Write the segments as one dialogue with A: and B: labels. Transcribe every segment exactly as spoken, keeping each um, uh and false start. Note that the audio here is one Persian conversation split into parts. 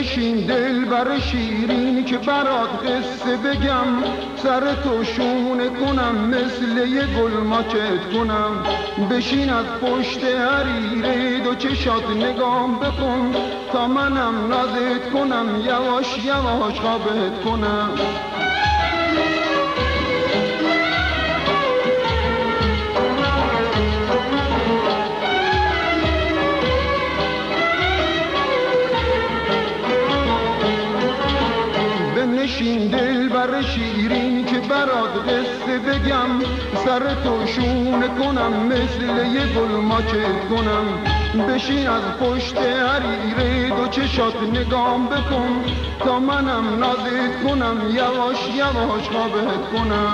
A: بنشین دل بر شیرین که برات قصه بگم، سر تو شونه کنم مثل یه گل ماچت کنم. بشین از پشت حریره دو چشات نگام بکن، تا منم نازت کنم یواش یواش خوابت کنم. بنشین دل بر شیرین که برات قصه بگم، سر تو شونه کنم مثل یه گل ماچت کنم. بشین از پشت حریره دو چشات نگام بکن، تا منم نازت کنم یواش یواش خوابت کنم.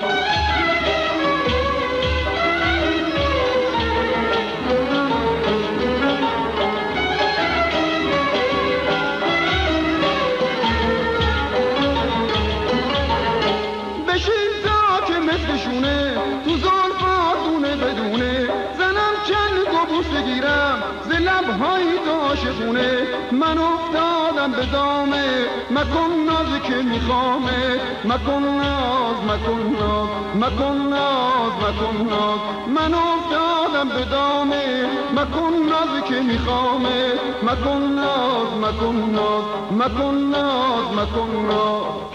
A: تو زلفات دونه بدونه زنم چند گبوس بگیرم ز لبهای تو عاشقونه. من افتادم به دامه مکن ناز که میخوامه، مکن ناز مکن ناز مکن ناز مکن ناز. من افتادم به دامه مکن ناز که میخوامه، مکن ناز مکن ناز مکن ناز مکن ناز.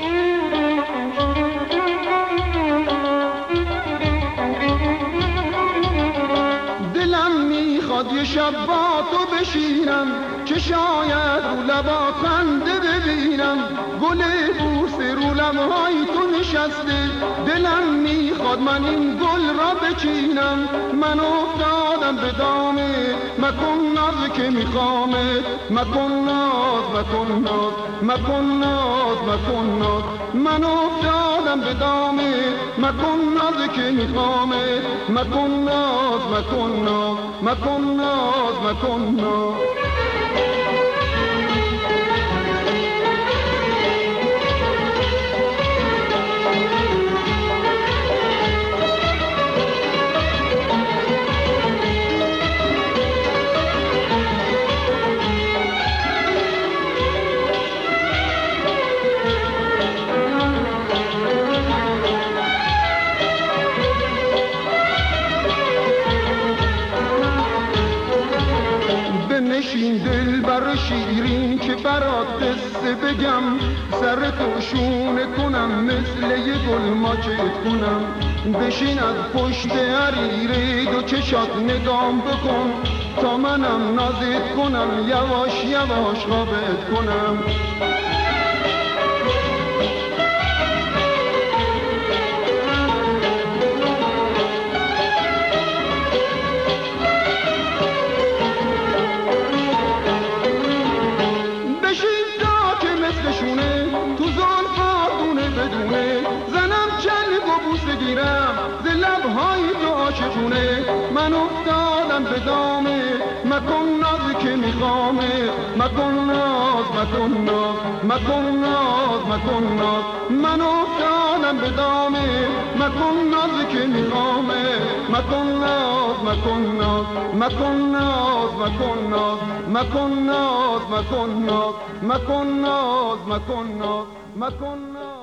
A: یه شب با تو بشینم که شاید رو لبا خنده ببینم. گل بوس رو لبهای تو نشسته، دلم میخواد من این گل را بچینم. من افتادم به دامه مکن ناز که میخوامه، مکن ناز مکن ناز مکن ناز مکن ناز. من افتادم به دامه مکن ناز که میخوامه، مکن ناز مکن ناز مکن ناز مکن ناز. بنشین دل بر شیرین که برات قصه بگم، سر تو شونه کنم مثل یه گل ماچت کنم. بشین از پشت حریره دو چشات نگام بکن، تا منم نازت کنم یواش یواش خوابت کنم. تو زلفات دونه بدونه زنم چند گبوس بگیرم ز لبهای تو عاشقونه. من افتادم به دامه مکن ناز که میخوامه، مکن ناز مکن ناز مکن ناز مکن ناز. من افتادم به دامه مکن ناز که میخوامه، مکن ناز مکن ناز مکن ناز مکن ناز مکن ناز مکن ناز مکن ناز مکن ناز مکن ناز.